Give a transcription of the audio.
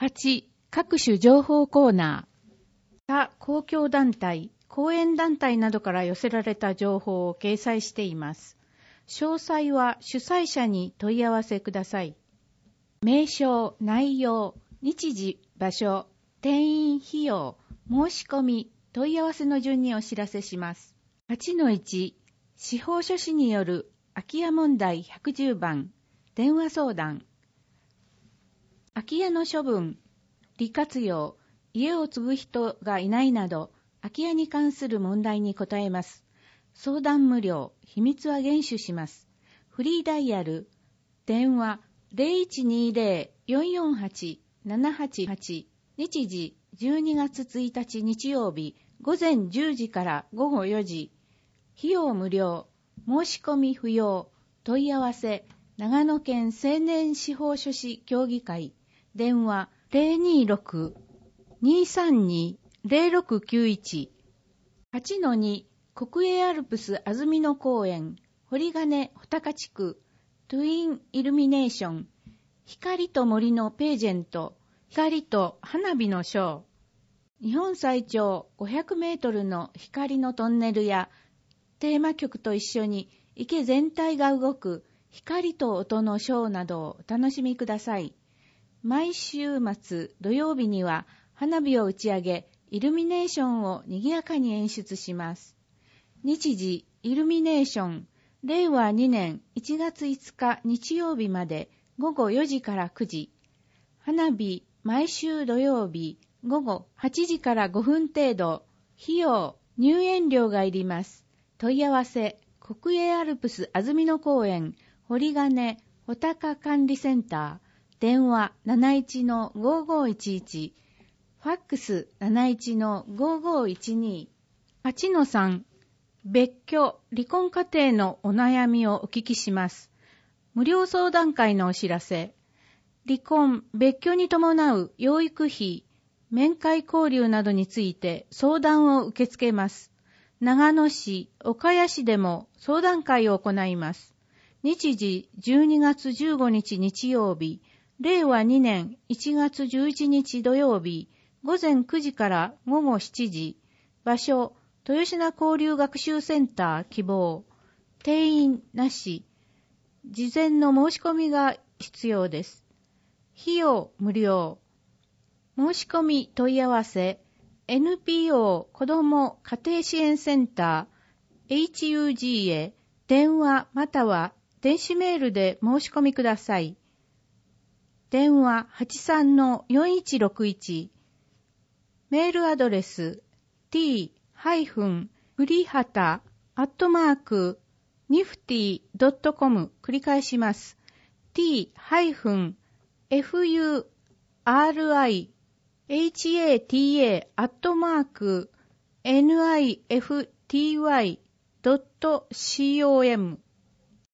8、各種情報コーナー。他公共団体、講演団体などから寄せられた情報を掲載しています。詳細は主催者に問い合わせください。名称、内容、日時、場所、定員費用、申し込み、問い合わせの順にお知らせします。8-1、司法書士による空き家問題110番、電話相談。空き家の処分、利活用、家を継ぐ人がいないなど、空き家に関する問題に答えます。相談無料、秘密は厳守します。フリーダイヤル、電話 0120-448-788、日時12月1日日曜日、午前10時から午後4時。費用無料、申し込み不要、問い合わせ、長野県青年司法書士協議会、電話 026-232-0691。8-2、国営アルプス安曇野公園、堀金穂高地区、トゥインイルミネーション、光と森のページェント、光と花火のショー。日本最長500メートルの光のトンネルや、テーマ曲と一緒に池全体が動く光と音のショーなどをお楽しみください。毎週末土曜日には花火を打ち上げ、イルミネーションを賑やかに演出します。日時、イルミネーション、令和2年1月5日日曜日まで午後4時から9時。花火、毎週土曜日、午後8時から5分程度。費用、入園料がいります。問い合わせ、国営アルプス安曇野公園、堀金穂高管理センター。電話 71-5511。ファックス 71-5512。8-3、別居、離婚家庭のお悩みをお聞きします。無料相談会のお知らせ。離婚、別居に伴う養育費、面会交流などについて相談を受け付けます。長野市、岡谷市でも相談会を行います。日時12月15日日曜日、令和2年1月11日土曜日、午前9時から午後7時。場所、豊品交流学習センター希望。定員なし。事前の申し込みが必要です。費用無料。申し込み問い合わせ。NPO 子ども家庭支援センター HUG へ電話または電子メールで申し込みください。電話 83-4161。メールアドレス t-furihata@nifty.com 繰り返します。t-furihata@nifty.com